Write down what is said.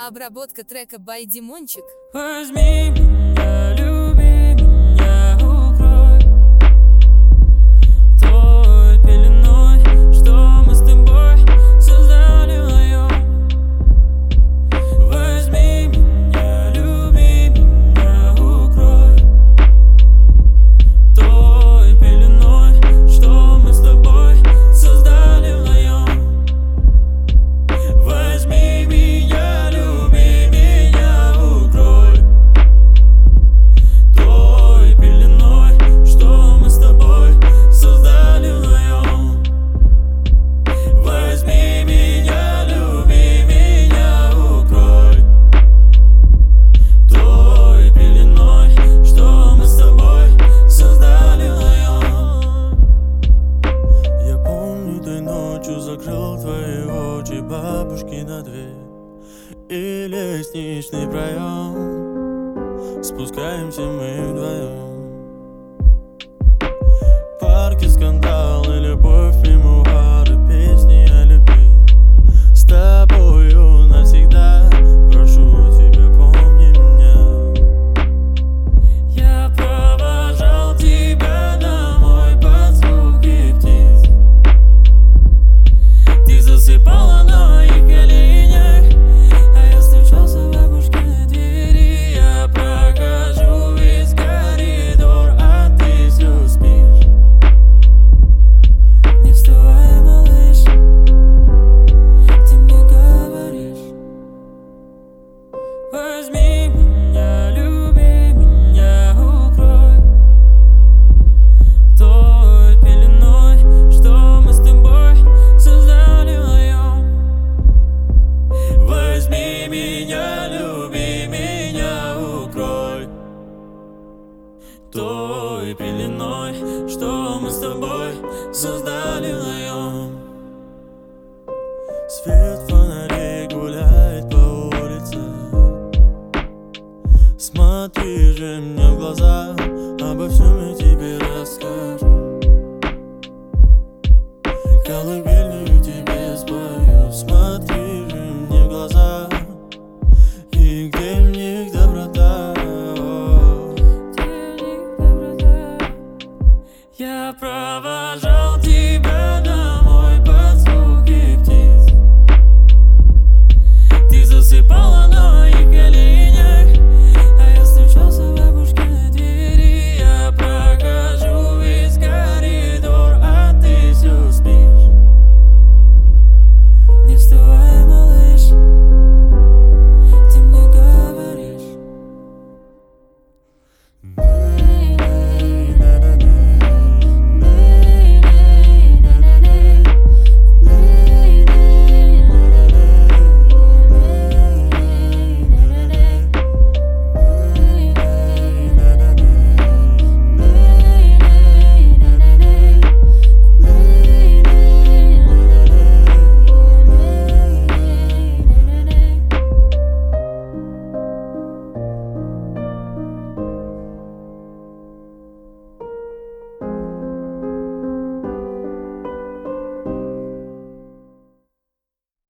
Обработка трека by Димончик. Возьми меня, люби меня, укрой той пеленой, что мы с тобой создали вдвоем. Возьми меня, люби меня, укрой той пеленой, что мы с тобой создали вдвоем. Возьми меня, люби меня, укрой той пеленой, что мы с тобой создали вдвоем. Возьми меня, люби меня, укрой той пеленой, что мы с тобой создали вдвоем. Я помню, той ночью закрыл твои очи, бабушки на дверь и лестничный проем. Спускаемся мы вдвоем. Парки, скандалы, любовь, мемуары, песни о любви. С тобою навсегда, прошу тебя, помни меня. Я провожал тебя домой под звуки птиц. Ты засыпала на моих коленях, а я стучался в бабушкиной двери. Я прохожу весь коридор, а ты все спишь. Не вставай, малыш, ты мне говоришь: возьми меня, люби меня, укрой той пеленой, что мы с тобой создали вдвоем. Возьми меня, люби меня, укрой той пеленой, что мы с тобой создали вдвоем. Свет фонарей гуляет по улице. Смотри же мне в глаза, обо всем я тебе расскажу.